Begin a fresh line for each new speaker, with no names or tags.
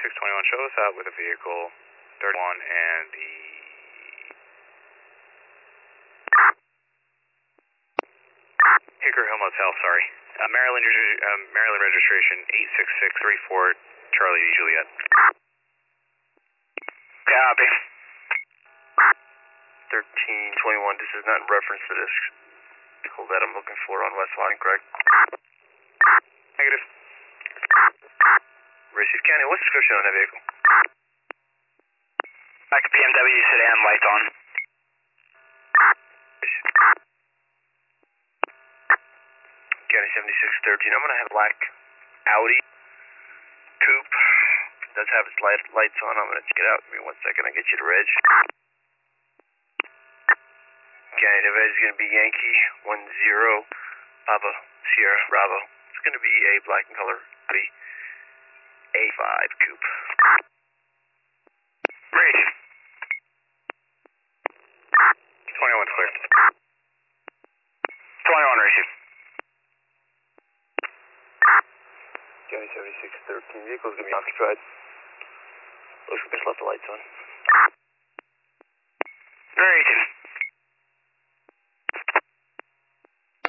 7621, show us out with a vehicle 31 and the Hickory Hill Motel, sorry. Maryland registration 86634 Charlie Juliet.
Copy. 1321, this is not in reference to this vehicle that I'm looking for on West Line, correct?
Negative.
Receive County, what's the description on that vehicle?
Back to BMW sedan, lights on.
County 7613, I'm going to have black Audi coupe. It does have its lights on. I'm going to check it out. Give me 1 second, I'll get you the reg. County, the reg is going to be Yankee 10 Papa Sierra Bravo. It's going to be a black and color Audi A5 coupe.
Ready.
21 clear.
21 receive.
County 7613, vehicle's going to be occupied. Looks like it's left the lights on.